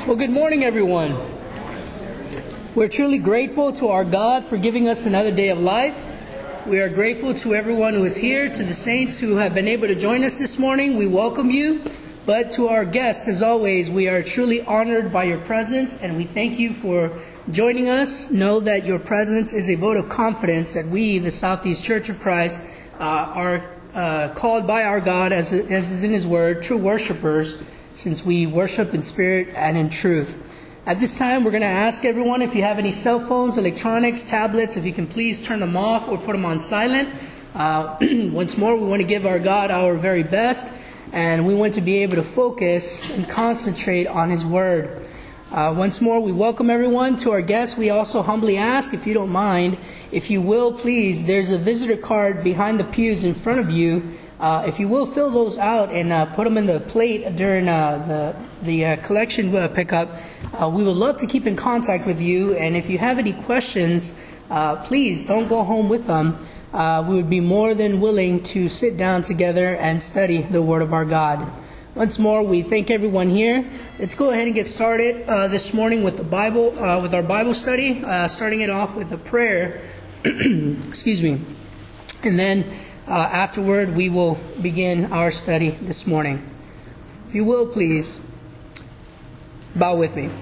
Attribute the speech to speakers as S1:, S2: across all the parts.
S1: Well, good morning, everyone. We're truly grateful to our God for giving us another day of life. We are grateful to everyone who is here, to the saints who have been able to join us this morning. We welcome you. But to our guests, as always, we are truly honored by your presence, and we thank you for joining us. Know that your presence is a vote of confidence that we, the Southeast Church of Christ, are called by our God, as is in His Word, true worshipers, since we worship in spirit and in truth. At this time, we're going to ask everyone, if you have any cell phones, electronics, tablets, if you can please turn them off or put them on silent. Once more, we want to give our God our very best, and we want to be able to focus and concentrate on His Word. Once more, we welcome everyone. To our guests, we also humbly ask, if you don't mind, if you will, please, there's a visitor card behind the pews in front of you. If you will, fill those out and put them in the plate during the collection pickup. We would love to keep in contact with you, and if you have any questions, please don't go home with them. We would be more than willing to sit down together and study the Word of our God. Once more, we thank everyone here. Let's go ahead and get started this morning with the Bible, with our Bible study, starting it off with a prayer. Excuse me. And then afterward, we will begin our study this morning. If you will, please, bow with me.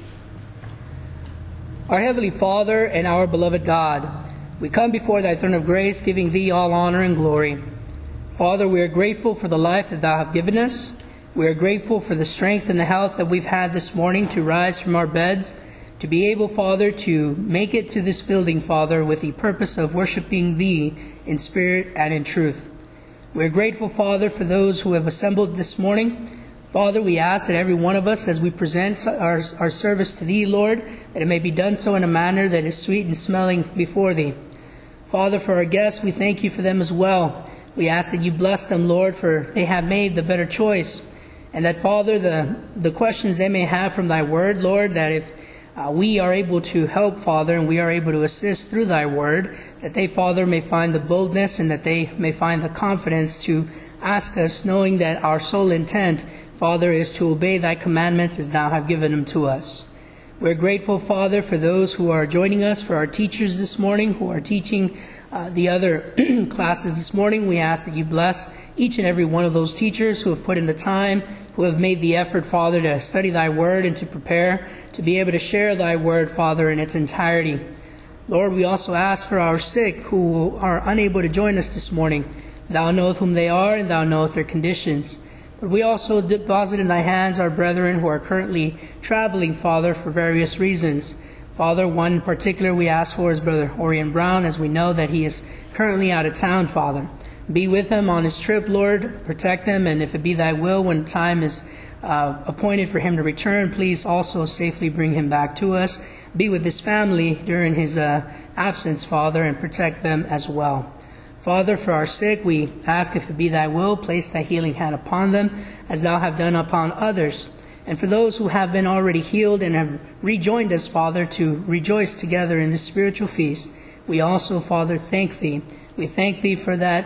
S1: Our Heavenly Father and our beloved God, we come before Thy throne of grace, giving Thee all honor and glory. Father, we are grateful for the life that Thou hast given us. We are grateful for the strength and the health that we've had this morning to rise from our beds, to be able, Father, to make it to this building, Father, with the purpose of worshiping Thee in spirit and in truth. We are grateful, Father, for those who have assembled this morning. Father, we ask that every one of us, as we present our service to Thee, Lord, that it may be done so in a manner that is sweet and smelling before Thee. Father, for our guests, we thank You for them as well. We ask that You bless them, Lord, for they have made the better choice. And that, Father, the questions they may have from Thy Word, Lord, that if we are able to help, Father, and we are able to assist through Thy Word, that they, Father, may find the boldness and that they may find the confidence to ask us, knowing that our sole intent, Father, is to obey Thy commandments as Thou have given them to us. We're grateful, Father, for those who are joining us, for our teachers this morning who are teaching the other classes this morning. We ask that You bless each and every one of those teachers who have put in the time, who have made the effort, Father, to study Thy Word and to prepare to be able to share Thy Word, Father, in its entirety. Lord, we also ask for our sick who are unable to join us this morning. Thou knowest whom they are, and Thou knowest their conditions. But we also deposit in Thy hands our brethren who are currently traveling, Father, for various reasons. Father, one in particular we ask for is Brother Orion Brown, as we know that he is currently out of town, Father. Be with him on his trip, Lord. Protect him, and if it be Thy will, when time is appointed for him to return, please also safely bring him back to us. Be with his family during his absence, Father, and protect them as well. Father, for our sick, we ask, if it be Thy will, place Thy healing hand upon them, as Thou have done upon others. And for those who have been already healed and have rejoined us, Father, to rejoice together in this spiritual feast, we also, Father, thank Thee. We thank Thee for that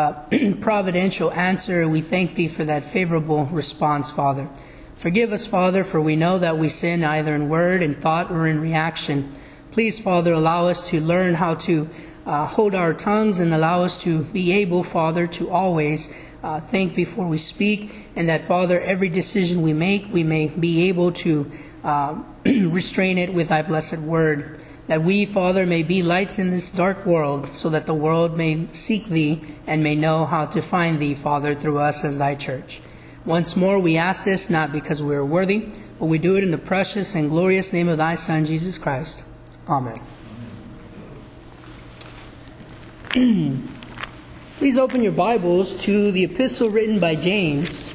S1: providential answer. We thank Thee for that favorable response, Father. Forgive us, Father, for we know that we sin either in word, in thought, or in reaction. Please, Father, allow us to learn how to hold our tongues, and allow us to be able, Father, to always think before we speak, and that, Father, every decision we make, we may be able to restrain it with Thy blessed Word. That we, Father, may be lights in this dark world, so that the world may seek Thee and may know how to find Thee, Father, through us as Thy church. Once more, we ask this not because we are worthy, but we do it in the precious and glorious name of Thy Son, Jesus Christ. Amen. Please open your Bibles to the epistle written by James.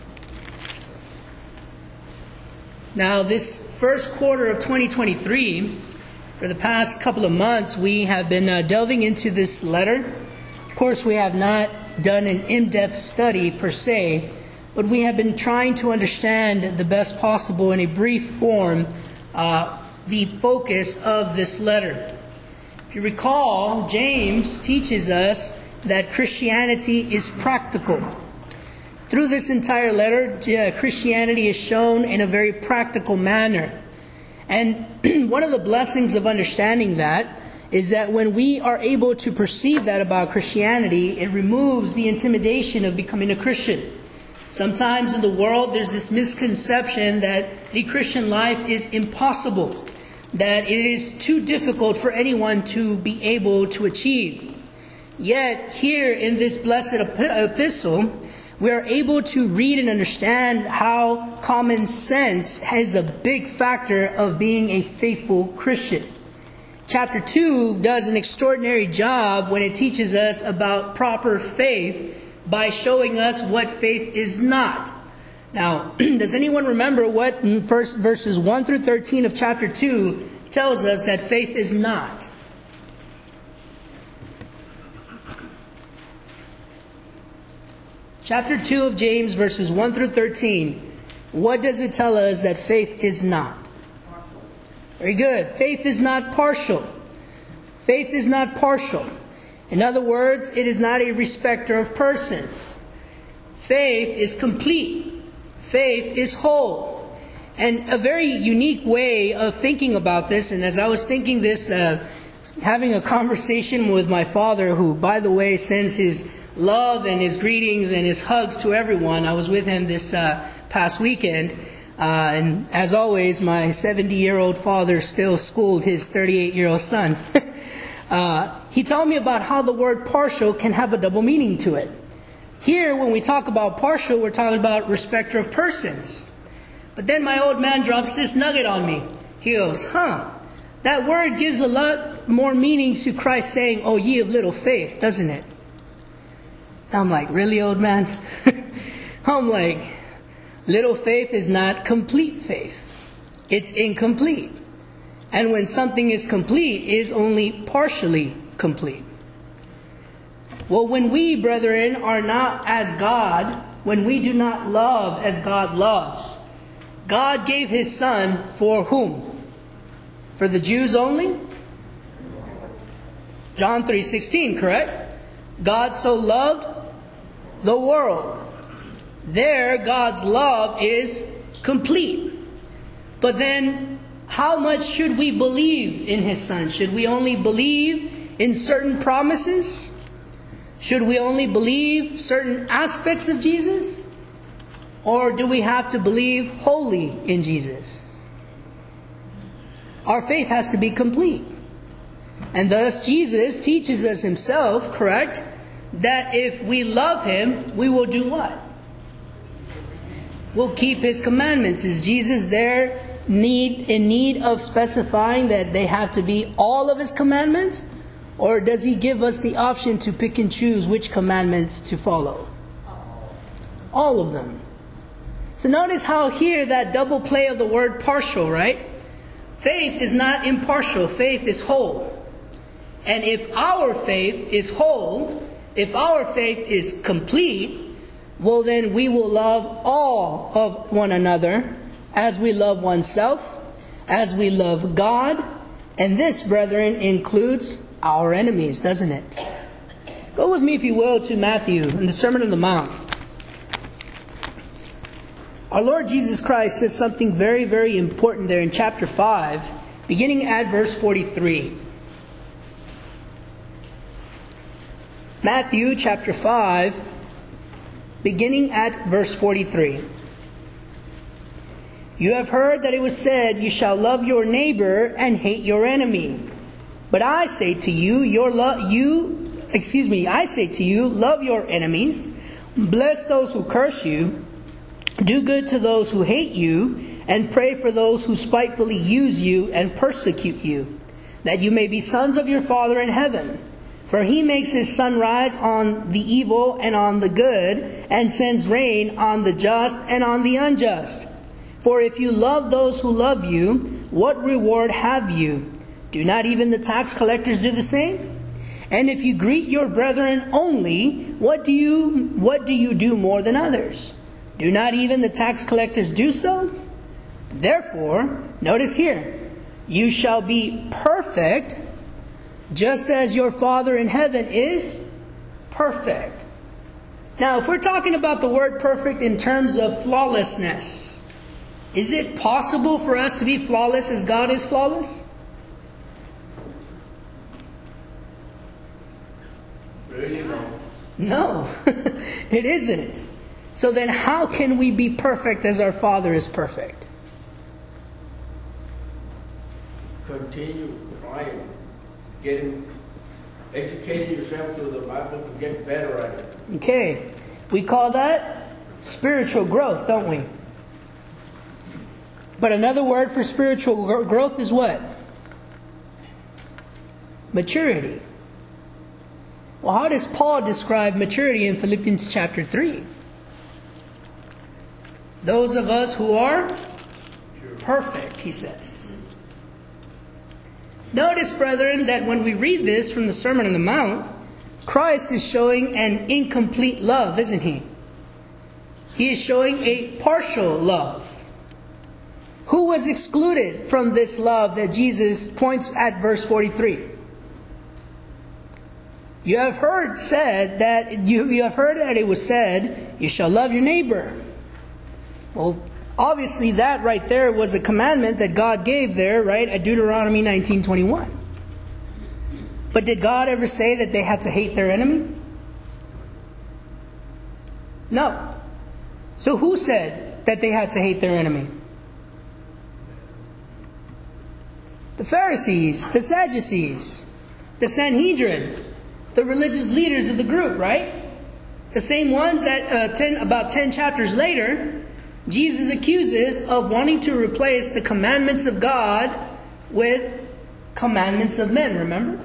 S1: Now, this first quarter of 2023, for the past couple of months, we have been delving into this letter. Of course, we have not done an in-depth study per se, but we have been trying to understand the best possible in a brief form the focus of this letter. If you recall, James teaches us that Christianity is practical. Through this entire letter, Christianity is shown in a very practical manner. And one of the blessings of understanding that is that when we are able to perceive that about Christianity, it removes the intimidation of becoming a Christian. Sometimes in the world, there's this misconception that the Christian life is impossible, that it is too difficult for anyone to be able to achieve. Yet, here in this blessed epistle, we are able to read and understand how common sense is a big factor of being a faithful Christian. Chapter 2 does an extraordinary job when it teaches us about proper faith by showing us what faith is not. Now, does anyone remember what in verses 1 through 13 of chapter 2 tells us that faith is not? Chapter 2 of James, verses 1 through 13. What does it tell us that faith is not? Very good. Faith is not partial. Faith is not partial. In other words, it is not a respecter of persons. Faith is complete. Faith is whole. And a very unique way of thinking about this, and as I was thinking this, having a conversation with my father, who, by the way, sends his love and his greetings and his hugs to everyone. I was with him this past weekend. And as always, my 70-year-old father still schooled his 38-year-old son. He told me about how the word partial can have a double meaning to it. Here, when we talk about partial, we're talking about respecter of persons. But then my old man drops this nugget on me. He goes, that word gives a lot more meaning to Christ saying, "O ye of little faith," doesn't it? I'm like, really, old man? I'm like, little faith is not complete faith. It's incomplete. And when something is complete, it is only partially complete. Well, when we, brethren, are not as God, when we do not love as God loves, God gave His Son for whom? For the Jews only? John 3:16, correct? God so loved the world. There, God's love is complete. But then, how much should we believe in His Son? Should we only believe in certain promises? Should we only believe certain aspects of Jesus? Or do we have to believe wholly in Jesus? Our faith has to be complete. And thus, Jesus teaches us Himself, correct, that if we love Him, we will do what? We'll keep His commandments. Is Jesus there in need of specifying that they have to be all of His commandments? Or does He give us the option to pick and choose which commandments to follow? All of them. So notice how here that double play of the word partial, right? Faith is not impartial. Faith is whole. And if our faith is whole, if our faith is complete, well then we will love all of one another as we love oneself, as we love God. And this, brethren, includes our enemies, doesn't it? Go with me, if you will, to Matthew in the Sermon on the Mount. Our Lord Jesus Christ says something very, very important there in chapter 5, beginning at verse 43. Matthew chapter 5, beginning at verse 43. You have heard that it was said, "You shall love your neighbor and hate your enemy." But I say to you, love your enemies, bless those who curse you, do good to those who hate you, and pray for those who spitefully use you and persecute you, that you may be sons of your Father in heaven. For He makes His sun rise on the evil and on the good, and sends rain on the just and on the unjust. For if you love those who love you, what reward have you? Do not even the tax collectors do the same? And if you greet your brethren only, what do you do more than others? Do not even the tax collectors do so? Therefore, notice here, you shall be perfect, just as your Father in heaven is perfect. Now, if we're talking about the word perfect in terms of flawlessness, is it possible for us to be flawless as God is flawless?
S2: Really no.
S1: No, it isn't. So then how can we be perfect as our Father is perfect?
S2: Continue trying, educating yourself through the Bible to get better at it.
S1: Okay, we call that spiritual growth, don't we? But another word for spiritual growth is what? Maturity. Well, how does Paul describe maturity in Philippians chapter 3? Those of us who are perfect, he says. Notice, brethren, that when we read this from the Sermon on the Mount, Christ is showing an incomplete love, isn't he? He is showing a partial love. Who was excluded from this love that Jesus points at verse 43? You have heard that it was said, you shall love your neighbor. Well, obviously that right there was a commandment that God gave there, right, at Deuteronomy 19:21. But did God ever say that they had to hate their enemy? No. So who said that they had to hate their enemy? The Pharisees, the Sadducees, the Sanhedrin, the religious leaders of the group, right? The same ones that about 10 chapters later, Jesus accuses of wanting to replace the commandments of God with commandments of men, remember?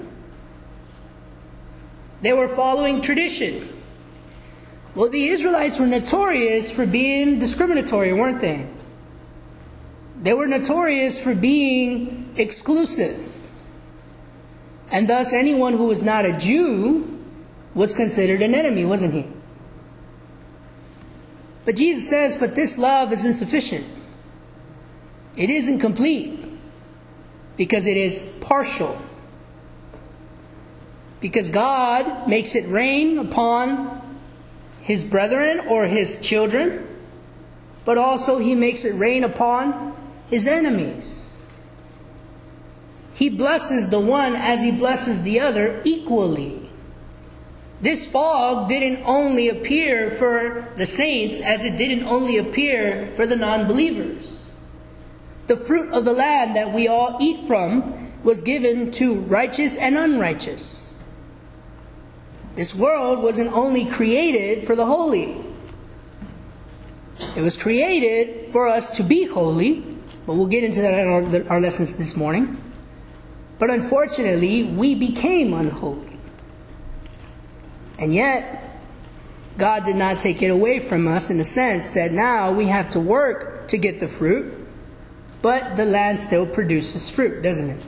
S1: They were following tradition. Well, the Israelites were notorious for being discriminatory, weren't they? They were notorious for being exclusive. And thus anyone who was not a Jew was considered an enemy, wasn't he? But Jesus says, but this love is insufficient. It isn't complete because it is partial. Because God makes it rain upon His brethren or His children, but also He makes it rain upon His enemies. He blesses the one as He blesses the other equally. This fog didn't only appear for the saints as it didn't only appear for the non-believers. The fruit of the land that we all eat from was given to righteous and unrighteous. This world wasn't only created for the holy. It was created for us to be holy, but we'll get into that in our lessons this morning. But unfortunately, we became unholy. And yet, God did not take it away from us in the sense that now we have to work to get the fruit, but the land still produces fruit, doesn't it?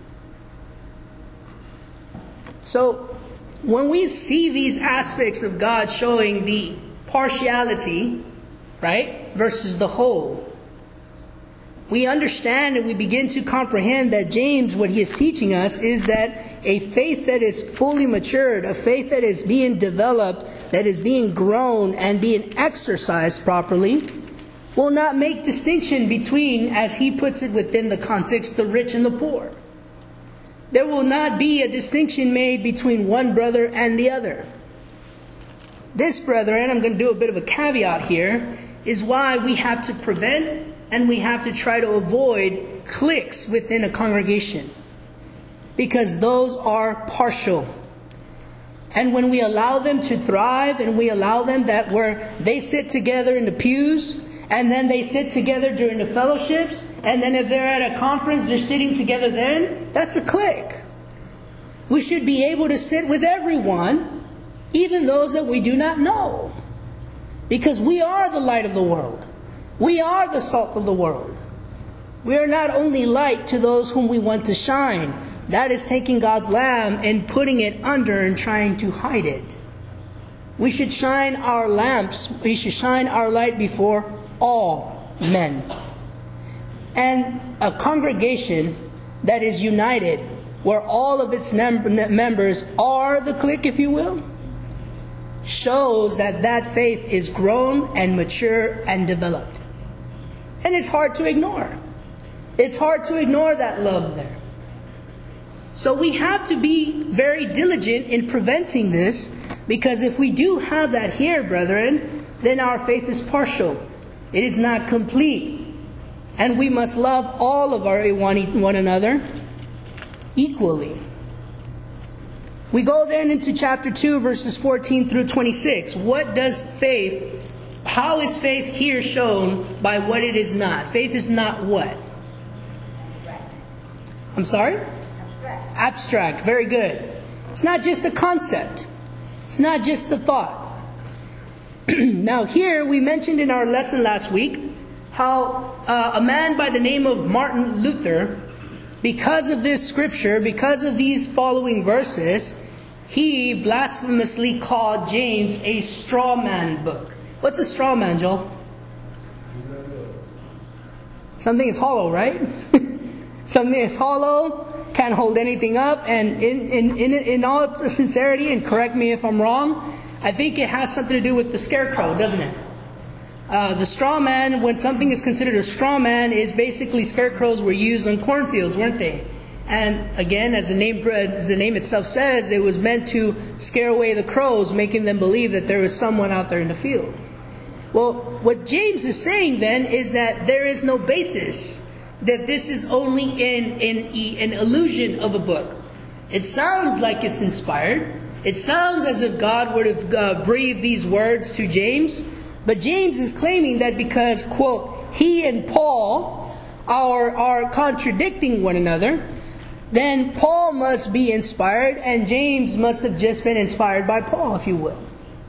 S1: So, when we see these aspects of God showing the partiality, right, versus the whole, we understand and we begin to comprehend that James, what he is teaching us, is that a faith that is fully matured, a faith that is being developed, that is being grown and being exercised properly, will not make distinction between, as he puts it within the context, the rich and the poor. There will not be a distinction made between one brother and the other. This, brethren, I'm going to do a bit of a caveat here, is why we have to prevent and we have to try to avoid cliques within a congregation. Because those are partial. And when we allow them to thrive and we allow them that where they sit together in the pews and then they sit together during the fellowships, and then if they're at a conference, they're sitting together then, that's a clique. We should be able to sit with everyone, even those that we do not know. Because we are the light of the world. We are the salt of the world. We are not only light to those whom we want to shine. That is taking God's lamp and putting it under and trying to hide it. We should shine our lamps, we should shine our light before all men. And a congregation that is united, where all of its members are the clique, if you will, shows that that faith is grown and mature and developed. And it's hard to ignore. It's hard to ignore that love there. So we have to be very diligent in preventing this, because if we do have that here, brethren, then our faith is partial. It is not complete. And we must love all of one another equally. We go then into chapter 2, verses 14 through 26. How is faith here shown by what it is not? Faith is not what? I'm sorry? Abstract. Very good. It's not just a concept. It's not just the thought. Now here, we mentioned in our lesson last week how a man by the name of Martin Luther, because of this scripture, because of these following verses, he blasphemously called James a straw man book. What's a straw man, Joel? Something is hollow, right? Something is hollow, can't hold anything up, and in all sincerity, and correct me if I'm wrong, I think it has something to do with the scarecrow, doesn't it? The straw man, when something is considered a straw man, is basically scarecrows were used on cornfields, weren't they? And again, as the name itself says, it was meant to scare away the crows, making them believe that there was someone out there in the field. Well, what James is saying then is that there is no basis, that this is only an illusion of a book. It sounds like it's inspired. It sounds as if God would have breathed these words to James. But James is claiming that because, quote, he and Paul are contradicting one another, then Paul must be inspired, and James must have just been inspired by Paul, if you will.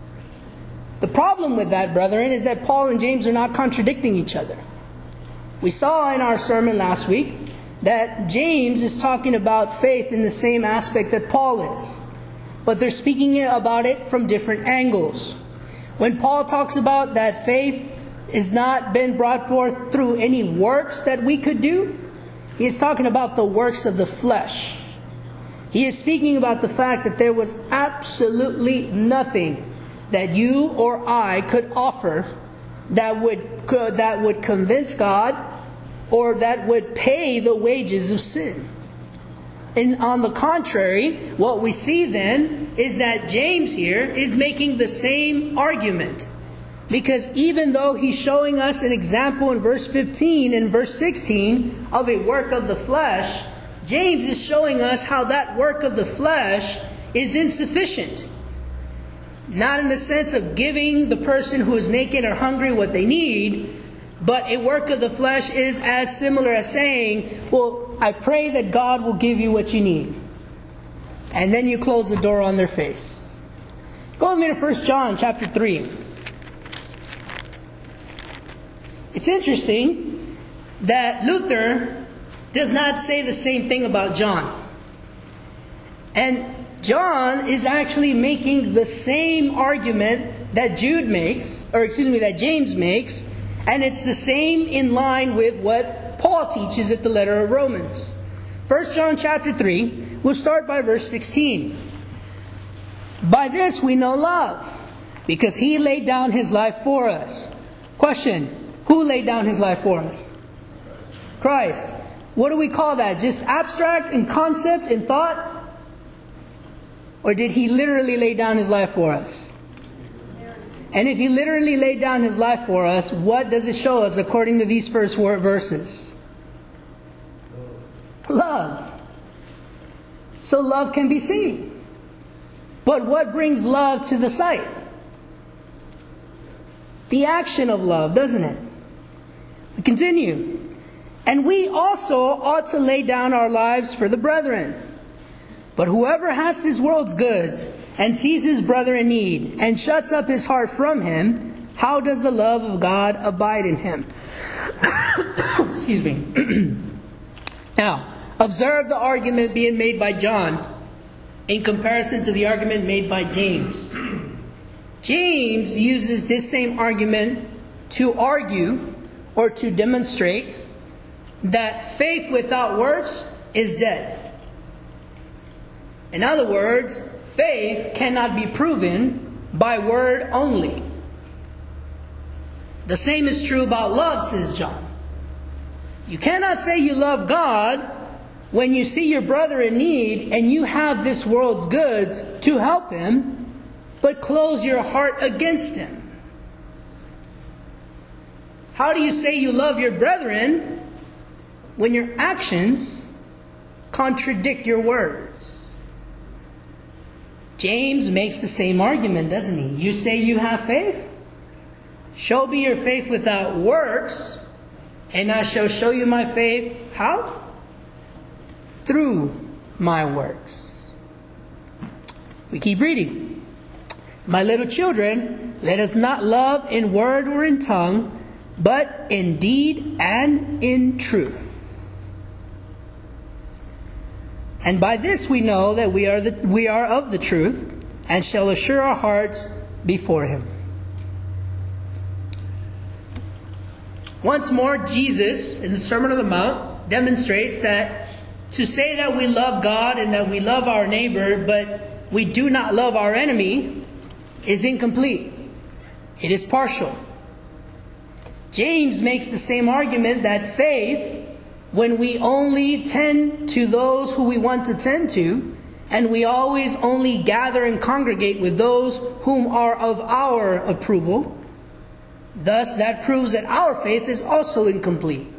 S1: The problem with that, brethren, is that Paul and James are not contradicting each other. We saw in our sermon last week that James is talking about faith in the same aspect that Paul is. But they're speaking about it from different angles. When Paul talks about that faith has not been brought forth through any works that we could do, he is talking about the works of the flesh. He is speaking about the fact that there was absolutely nothing that you or I could offer that would convince God, or that would pay the wages of sin. And on the contrary, what we see then is that James here is making the same argument. Because even though he's showing us an example in verse 15 and verse 16 of a work of the flesh, James is showing us how that work of the flesh is insufficient. Not in the sense of giving the person who is naked or hungry what they need, but a work of the flesh is as similar as saying, well, I pray that God will give you what you need. And then you close the door on their face. Go with me to 1 John chapter 3. It's interesting that Luther does not say the same thing about John. And John is actually making the same argument that that James makes, and it's the same in line with what Paul teaches at the letter of Romans. 1 John chapter 3, we'll start by verse 16. By this we know love, because he laid down his life for us. Question, who laid down his life for us? Christ. What do we call that? Just abstract and concept and thought? Or did he literally lay down his life for us? And if he literally laid down his life for us, what does it show us according to these first verses? Love. So love can be seen. But what brings love to the sight? The action of love, doesn't it? We continue. And we also ought to lay down our lives for the brethren. But whoever has this world's goods and sees his brother in need and shuts up his heart from him, how does the love of God abide in him? Excuse me. Now, observe the argument being made by John in comparison to the argument made by James. James uses this same argument to argue or to demonstrate that faith without works is dead. In other words, faith cannot be proven by word only. The same is true about love, says John. You cannot say you love God when you see your brother in need and you have this world's goods to help him, but close your heart against him. How do you say you love your brethren when your actions contradict your words? James makes the same argument, doesn't he? You say you have faith? Show me your faith without works, and I shall show you my faith. How? Through my works. We keep reading. My little children, let us not love in word or in tongue, but in deed and in truth. And by this we know that we are of the truth, and shall assure our hearts before him. Once more, Jesus, in the Sermon on the Mount, demonstrates that to say that we love God and that we love our neighbor, but we do not love our enemy, is incomplete. It is partial. James makes the same argument that faith, when we only tend to those who we want to tend to, and we always only gather and congregate with those whom are of our approval, thus that proves that our faith is also incomplete.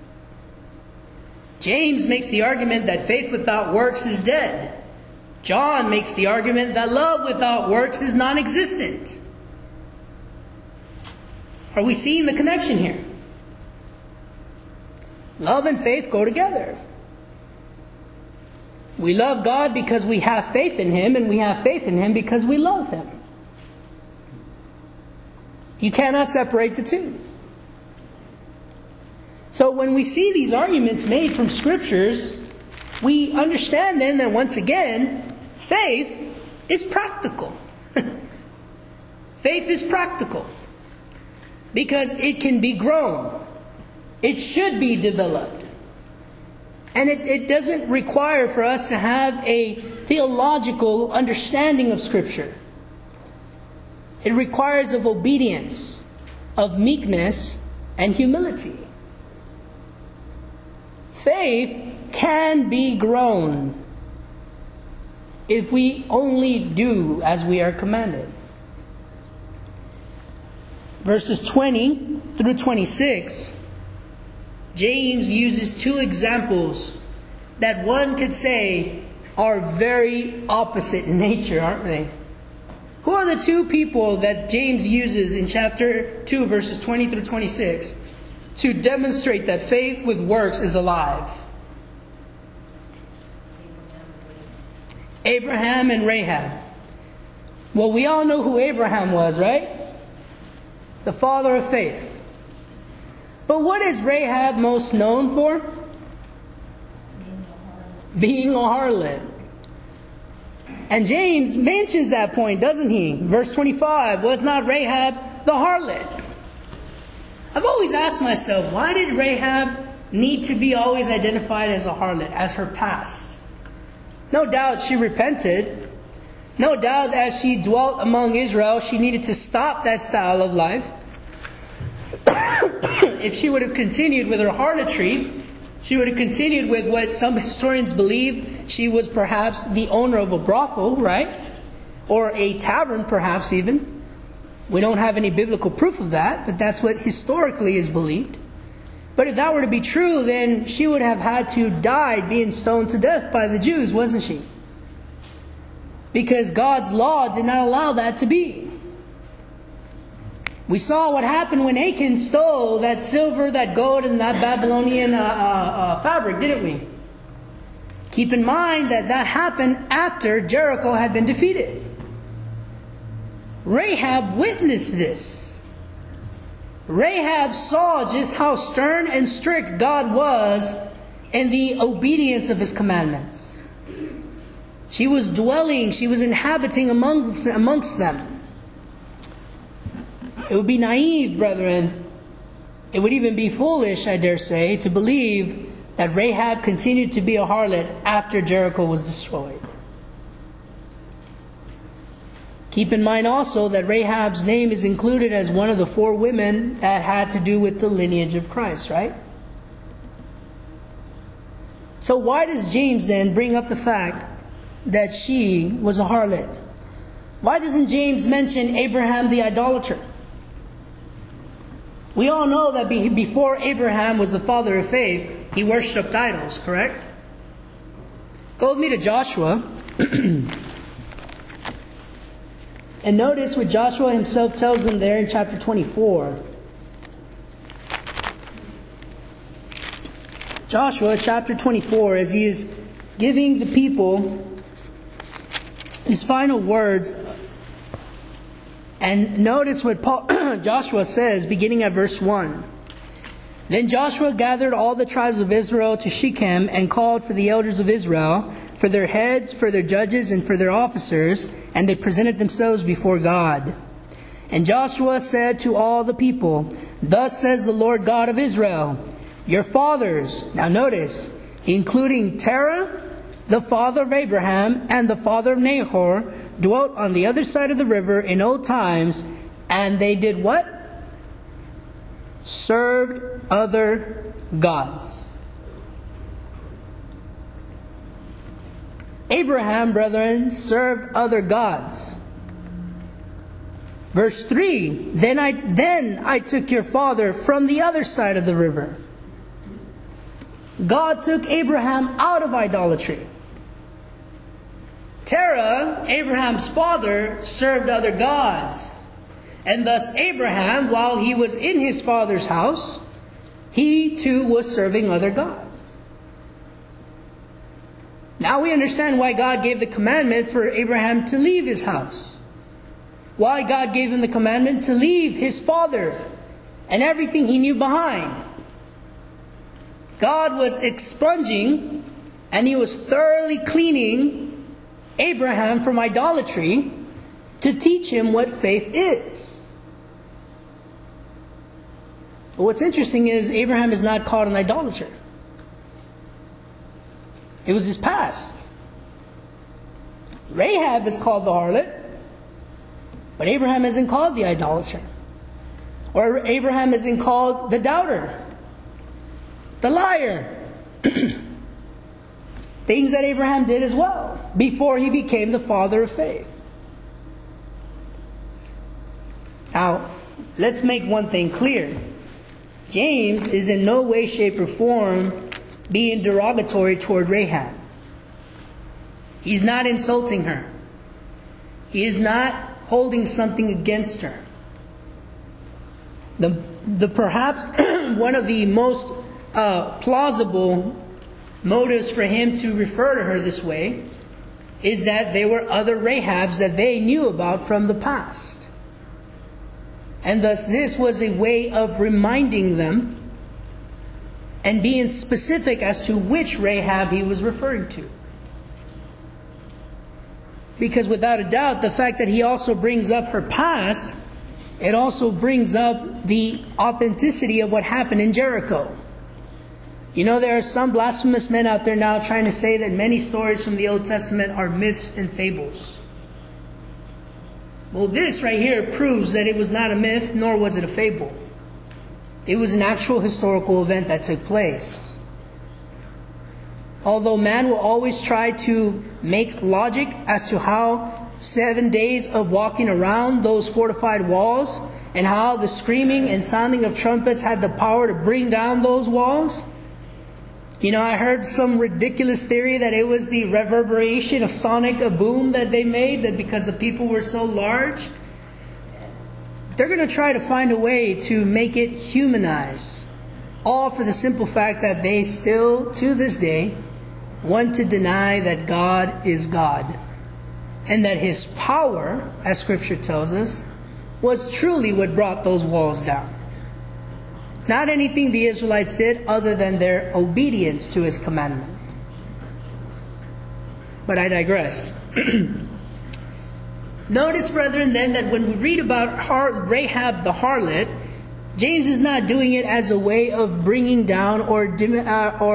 S1: James makes the argument that faith without works is dead. John makes the argument that love without works is non-existent. Are we seeing the connection here? Love and faith go together. We love God because we have faith in him, and we have faith in him because we love him. You cannot separate the two. So when we see these arguments made from scriptures, we understand then that once again, faith is practical. Faith is practical because it can be grown. It should be developed. And it doesn't require for us to have a theological understanding of Scripture. It requires of obedience, of meekness, and humility. Faith can be grown if we only do as we are commanded. Verses 20 through 26, James uses two examples that one could say are very opposite in nature, aren't they? Who are the two people that James uses in chapter 2, verses 20 through 26, to demonstrate that faith with works is alive? Abraham and Rahab. Well, we all know who Abraham was, right? The father of faith. But what is Rahab most known for? Being a harlot. And James mentions that point, doesn't he? Verse 25, was not Rahab the harlot? I've always asked myself, why did Rahab need to be always identified as a harlot, as her past? No doubt she repented. No doubt as she dwelt among Israel, she needed to stop that style of life. If she would have continued with her harlotry, she would have continued with what some historians believe she was perhaps the owner of a brothel, right? Or a tavern, perhaps even. We don't have any biblical proof of that, but that's what historically is believed. But if that were to be true, then she would have had to die being stoned to death by the Jews, wasn't she? Because God's law did not allow that to be. We saw what happened when Achan stole that silver, that gold, and that Babylonian fabric, didn't we? Keep in mind that that happened after Jericho had been defeated. Rahab witnessed this. Rahab saw just how stern and strict God was in the obedience of his commandments. She was dwelling, she was inhabiting amongst them. It would be naive, brethren, it would even be foolish, I dare say, to believe that Rahab continued to be a harlot after Jericho was destroyed. Keep in mind also that Rahab's name is included as one of the 4 women that had to do with the lineage of Christ, right? So why does James then bring up the fact that she was a harlot? Why doesn't James mention Abraham the idolater? We all know that before Abraham was the father of faith, he worshipped idols, correct? Go with me to Joshua. And notice what Joshua himself tells them there in chapter 24. Joshua chapter 24, as he is giving the people his final words. And notice what Joshua says, beginning at verse 1. Then Joshua gathered all the tribes of Israel to Shechem and called for the elders of Israel, for their heads, for their judges, and for their officers, and they presented themselves before God. And Joshua said to all the people, Thus says the Lord God of Israel, your fathers, now notice, including Terah, the father of Abraham, and the father of Nahor, dwelt on the other side of the river in old times, and they did what? Served other gods. Abraham, brethren, served other gods. Verse 3, Then I took your father from the other side of the river. God took Abraham out of idolatry. Terah, Abraham's father, served other gods. And thus Abraham, while he was in his father's house, he too was serving other gods. Now we understand why God gave the commandment for Abraham to leave his house. Why God gave him the commandment to leave his father and everything he knew behind. God was expunging and he was thoroughly cleaning Abraham from idolatry to teach him what faith is. But what's interesting is Abraham is not called an idolater. It was his past. Rahab is called the harlot, but Abraham isn't called the idolater. Or Abraham isn't called the doubter, the liar. Things that Abraham did as well before he became the father of faith. Now, let's make one thing clear. James is in no way, shape, or form being derogatory toward Rahab. He's not insulting her. He is not holding something against her. The perhaps one of the most plausible motives for him to refer to her this way is that there were other Rahabs that they knew about from the past. And thus this was a way of reminding them and being specific as to which Rahab he was referring to. Because without a doubt, the fact that he also brings up her past, it also brings up the authenticity of what happened in Jericho. You know, there are some blasphemous men out there now trying to say that many stories from the Old Testament are myths and fables. Well, this right here proves that it was not a myth, nor was it a fable. It was an actual historical event that took place. Although man will always try to make logic as to how 7 days of walking around those fortified walls and how the screaming and sounding of trumpets had the power to bring down those walls. You know, I heard some ridiculous theory that it was the reverberation of sonic boom that they made, that because the people were so large. They're going to try to find a way to make it humanize. All for the simple fact that they still, to this day, want to deny that God is God. And that His power, as Scripture tells us, was truly what brought those walls down. Not anything the Israelites did other than their obedience to His commandment. But I digress. Notice, brethren, then, that when we read about Rahab the harlot, James is not doing it as a way of bringing down or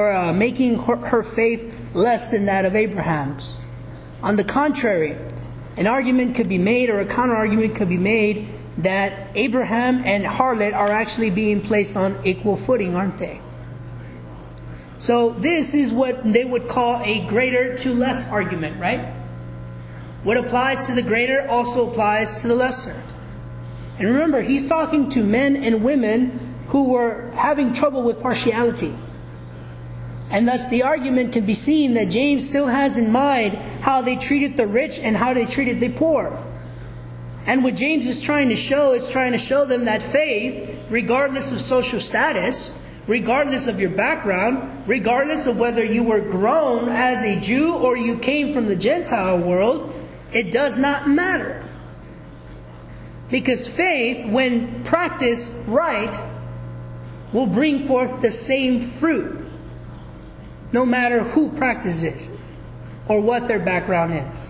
S1: making her faith less than that of Abraham's. On the contrary, an argument could be made, or a counter-argument could be made, that Abraham and harlot are actually being placed on equal footing, aren't they? So this is what they would call a greater to less argument, right? What applies to the greater also applies to the lesser. And remember, he's talking to men and women who were having trouble with partiality. And thus the argument can be seen that James still has in mind how they treated the rich and how they treated the poor. And what James is trying to show them that faith, regardless of social status, regardless of your background, regardless of whether you were grown as a Jew or you came from the Gentile world, it does not matter. Because faith, when practiced right, will bring forth the same fruit, no matter who practices it or what their background is.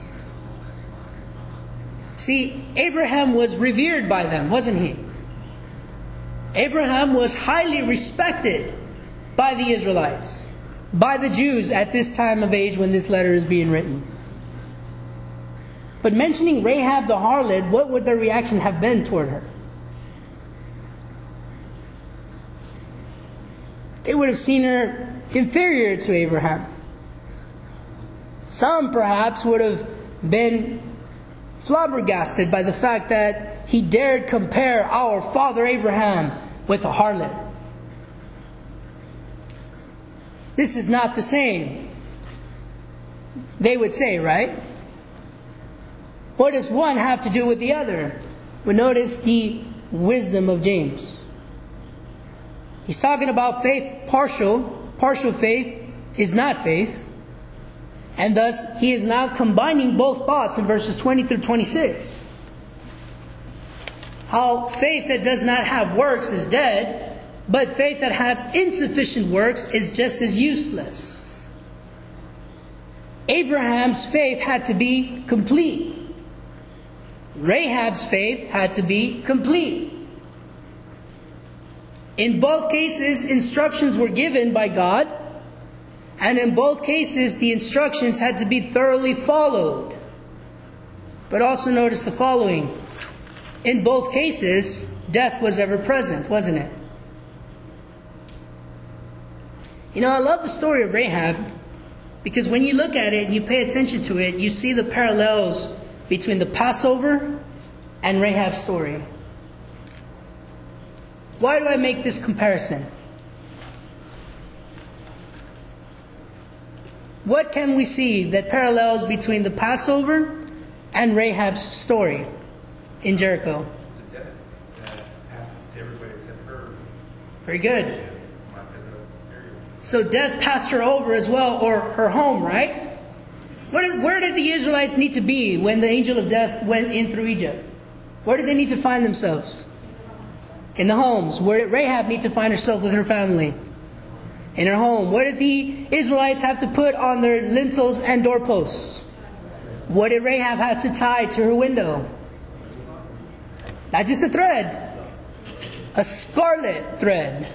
S1: See, Abraham was revered by them, wasn't he? Abraham was highly respected by the Israelites, by the Jews at this time of age when this letter is being written. But mentioning Rahab the harlot, what would their reaction have been toward her? They would have seen her inferior to Abraham. Some perhaps would have been flabbergasted by the fact that he dared compare our father Abraham with a harlot. This is not the same, they would say, right? What does one have to do with the other? Well, notice the wisdom of James. He's talking about faith partial. Partial faith is not faith. And thus, he is now combining both thoughts in verses 20 through 26. How faith that does not have works is dead, but faith that has insufficient works is just as useless. Abraham's faith had to be complete. Rahab's faith had to be complete. In both cases, instructions were given by God, and in both cases, the instructions had to be thoroughly followed. But also notice the following. In both cases, death was ever present, wasn't it? You know, I love the story of Rahab, because when you look at it and you pay attention to it, you see the parallels between the Passover and Rahab's story. Why do I make this comparison? What can we see that parallels between the Passover and Rahab's story in Jericho?
S3: The death that passes to everybody except her.
S1: Very good. So death passed her over as well, or her home, right? Where did the Israelites need to be when the angel of death went in through Egypt? Where did they need to find themselves? In the homes. Where did Rahab need to find herself with her family? In her home. What did the Israelites have to put on their lintels and doorposts? What did Rahab have to tie to her window? Not just a thread. A scarlet thread.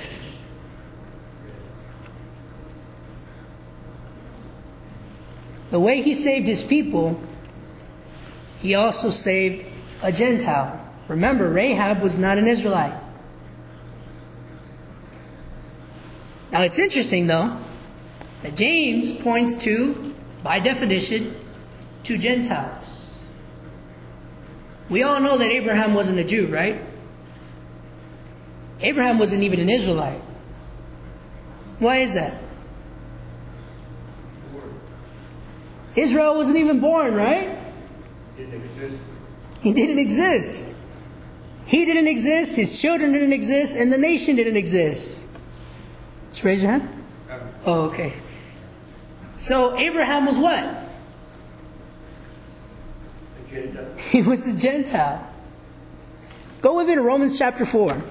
S1: The way he saved his people, he also saved a Gentile. Remember, Rahab was not an Israelite. Now it's interesting, though, that James points to, by definition, to Gentiles. We all know that Abraham wasn't a Jew, right? Abraham wasn't even an Israelite. Why is that? Israel wasn't even born, right?
S2: Didn't exist.
S1: He didn't exist. He didn't exist, his children didn't exist, and the nation didn't exist. Just raise your hand. Oh, okay. So Abraham was what?
S2: A Gentile.
S1: He was a Gentile. Go with me to Romans chapter 4.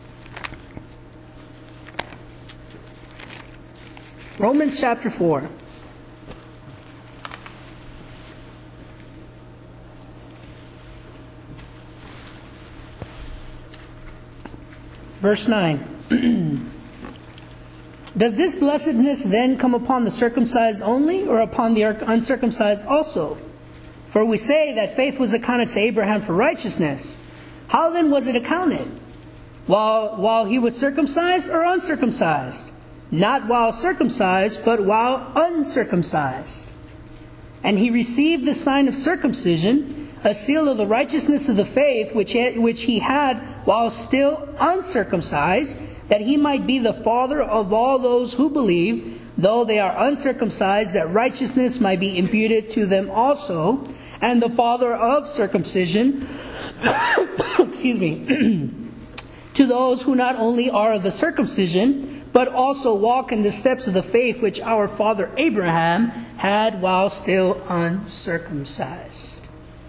S1: Romans chapter 4. Verse 9. Does this blessedness then come upon the circumcised only, or upon the uncircumcised also? For we say that faith was accounted to Abraham for righteousness. How then was it accounted? While he was circumcised or uncircumcised? Not while circumcised, but while uncircumcised. And he received the sign of circumcision, a seal of the righteousness of the faith which he had while still uncircumcised, that he might be the father of all those who believe, though they are uncircumcised, that righteousness might be imputed to them also, and the father of circumcision, to those who not only are of the circumcision, but also walk in the steps of the faith which our father Abraham had while still uncircumcised.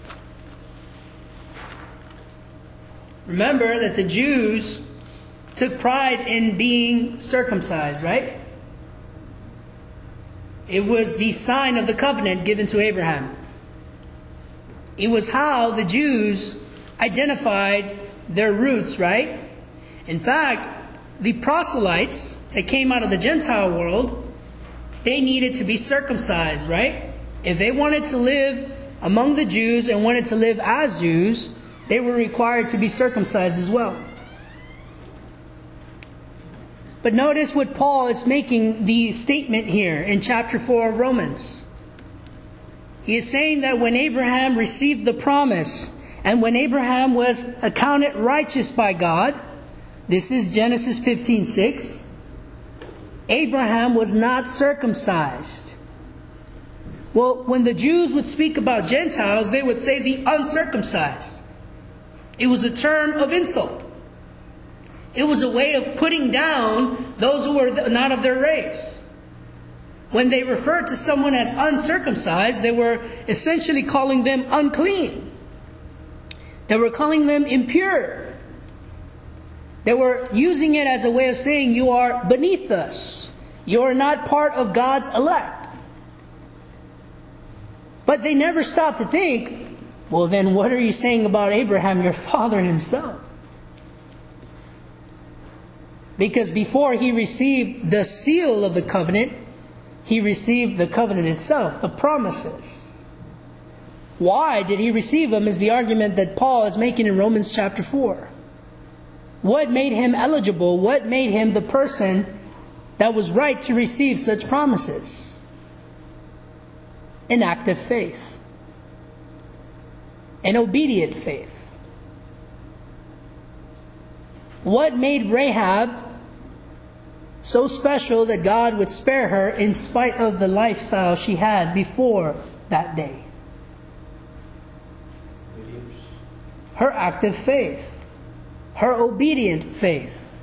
S1: Remember that the Jews took pride in being circumcised, right? It was the sign of the covenant given to Abraham. It was how the Jews identified their roots, right? In fact, the proselytes that came out of the Gentile world, they needed to be circumcised, right? If they wanted to live among the Jews and wanted to live as Jews, they were required to be circumcised as well. But notice what Paul is making the statement here in chapter 4 of Romans. He is saying that when Abraham received the promise and when Abraham was accounted righteous by God, this is Genesis 15:6, Abraham was not circumcised. Well, when the Jews would speak about Gentiles, they would say the uncircumcised. It was a term of insult. It was a way of putting down those who were not of their race. When they referred to someone as uncircumcised, they were essentially calling them unclean. They were calling them impure. They were using it as a way of saying, you are beneath us. You are not part of God's elect. But they never stopped to think, well then what are you saying about Abraham, your father himself? Because before he received the seal of the covenant, he received the covenant itself, the promises. Why did he receive them is the argument that Paul is making in Romans chapter 4. What made him eligible? What made him the person that was right to receive such promises? An active faith. An obedient faith. What made Rahab so special that God would spare her in spite of the lifestyle she had before that day? Her active faith. Her obedient faith.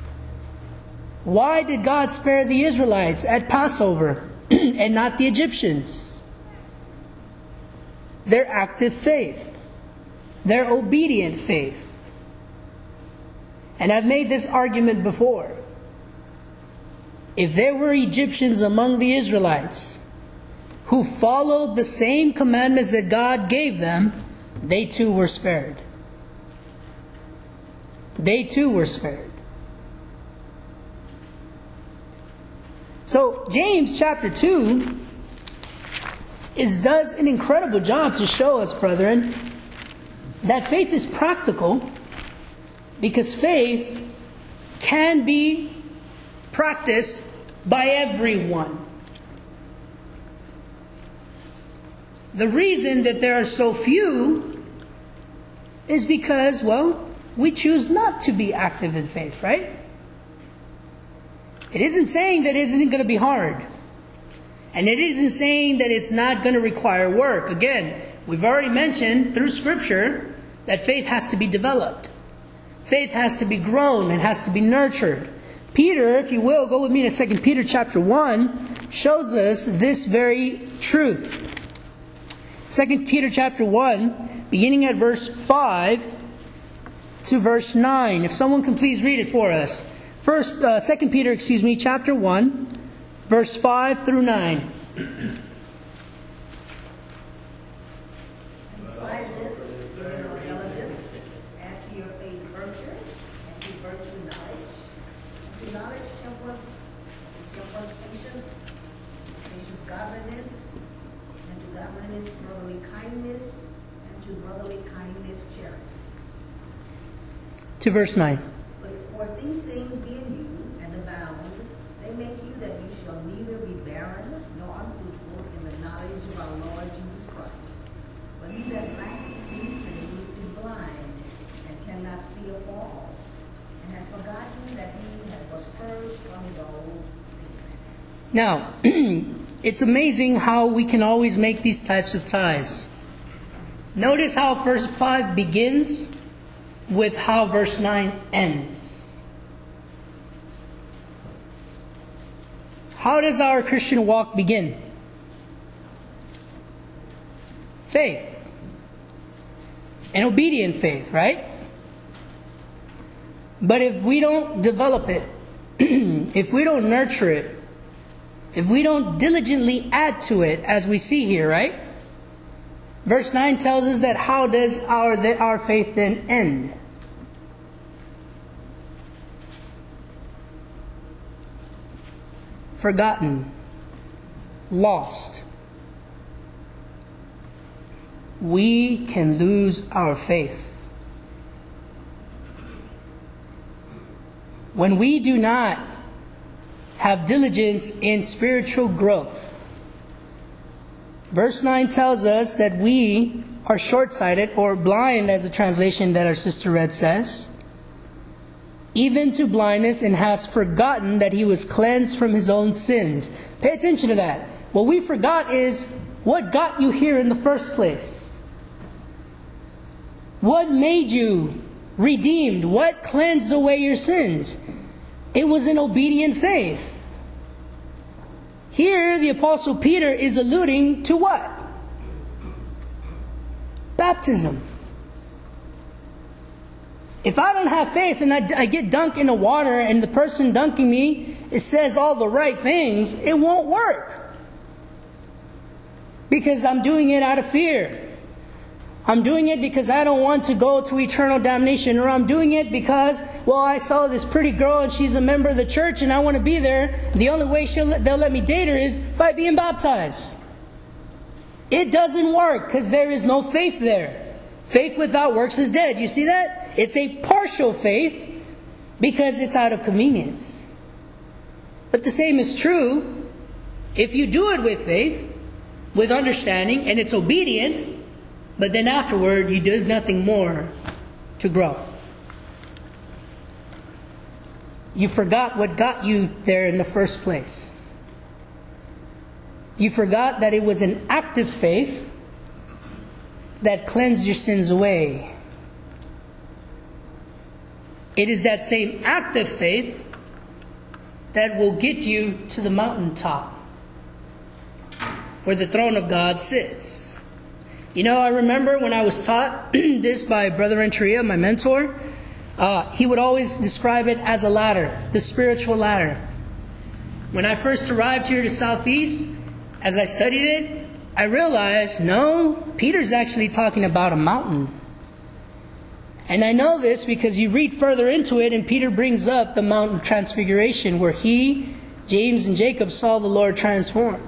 S1: Why did God spare the Israelites at Passover and not the Egyptians? Their active faith. Their obedient faith. And I've made this argument before. If there were Egyptians among the Israelites who followed the same commandments that God gave them, they too were spared. They too were spared. So James chapter 2 does an incredible job to show us, brethren, that faith is practical, because faith can be practiced by everyone. The reason that there are so few is because, well, we choose not to be active in faith, right? It isn't saying that it isn't going to be hard. And it isn't saying that it's not going to require work. Again, we've already mentioned through Scripture that faith has to be developed. Faith has to be grown and has to be nurtured. Peter, if you will, go with me to 2 Peter chapter 1, shows us this very truth. 2 Peter chapter 1, beginning at verse 5 to verse 9. If someone can please read it for us. 2 Peter, chapter 1, verse 5 through 9.
S4: Besides this, give your diligence, add to your faith virtue, and to virtue knowledge, and to knowledge temperance, and temperance patience, patience godliness, and to godliness, brotherly kindness, and to brotherly kindness, charity.
S1: To verse 9.
S4: But if for these things be in you and abound, they make you that you shall neither be barren nor unfruitful in the knowledge of our Lord Jesus Christ. But he that lacketh these things is blind and cannot see afar, and hath forgotten that he was purged from his old sins.
S1: Now, it's amazing how we can always make these types of ties. Notice how verse 5 begins with how verse 9 ends. How does our Christian walk begin? Faith. An obedient faith, right? But if we don't develop it, if we don't nurture it, if we don't diligently add to it, as we see here, right? Verse 9 tells us that how does our faith then end? Forgotten. Lost. We can lose our faith. When we do not have diligence in spiritual growth. Verse 9 tells us that we are short-sighted or blind, as the translation that our sister read says, even to blindness, and has forgotten that he was cleansed from his own sins. Pay attention to that. What we forgot is what got you here in the first place. What made you redeemed? What cleansed away your sins? It was an obedient faith. Here, the Apostle Peter is alluding to what? Baptism. If I don't have faith and I get dunked in the water and the person dunking me, it says all the right things, it won't work. Because I'm doing it out of fear. I'm doing it because I don't want to go to eternal damnation, or I'm doing it because, well, I saw this pretty girl and she's a member of the church and I want to be there. The only way they'll let me date her is by being baptized. It doesn't work because there is no faith there. Faith without works is dead. You see that? It's a partial faith because it's out of convenience. But the same is true if you do it with faith, with understanding, and it's obedient, but then afterward, you did nothing more to grow. You forgot what got you there in the first place. You forgot that it was an active faith that cleansed your sins away. It is that same active faith that will get you to the mountaintop, where the throne of God sits. You know, I remember when I was taught this by Brother Renteria, my mentor, he would always describe it as a ladder, the spiritual ladder. When I first arrived here to Southeast, as I studied it, I realized, no, Peter's actually talking about a mountain. And I know this because you read further into it, and Peter brings up the Mount of Transfiguration, where he, James, and Jacob saw the Lord transform.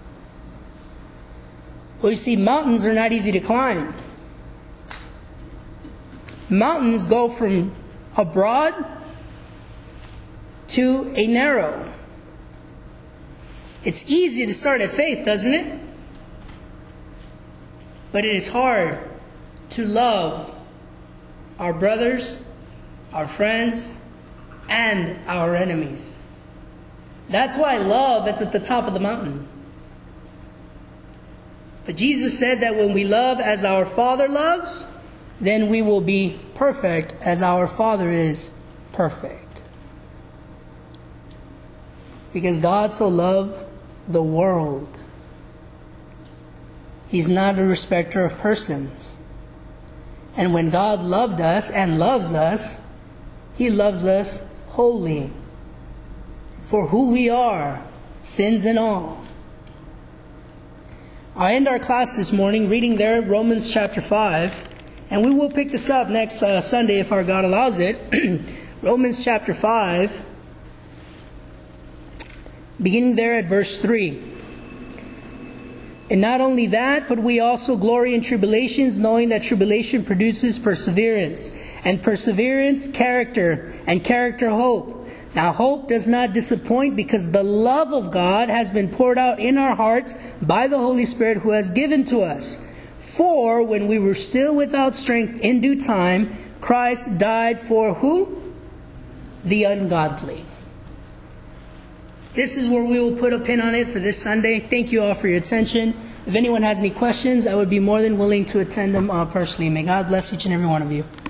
S1: Well, you see, mountains are not easy to climb. Mountains go from a broad to a narrow. It's easy to start at faith, doesn't it? But it is hard to love our brothers, our friends, and our enemies. That's why love is at the top of the mountain. But Jesus said that when we love as our Father loves, then we will be perfect as our Father is perfect. Because God so loved the world. He's not a respecter of persons. And when God loved us and loves us, He loves us wholly. For who we are, sins and all. I end our class this morning reading there Romans chapter 5, and we will pick this up next Sunday if our God allows it. Romans chapter 5, beginning there at verse 3. And not only that, but we also glory in tribulations, knowing that tribulation produces perseverance, and perseverance, character, and character, hope. Now, hope does not disappoint, because the love of God has been poured out in our hearts by the Holy Spirit who has given to us. For when we were still without strength, in due time, Christ died for who? The ungodly. This is where we will put a pin on it for this Sunday. Thank you all for your attention. If anyone has any questions, I would be more than willing to attend them personally. May God bless each and every one of you.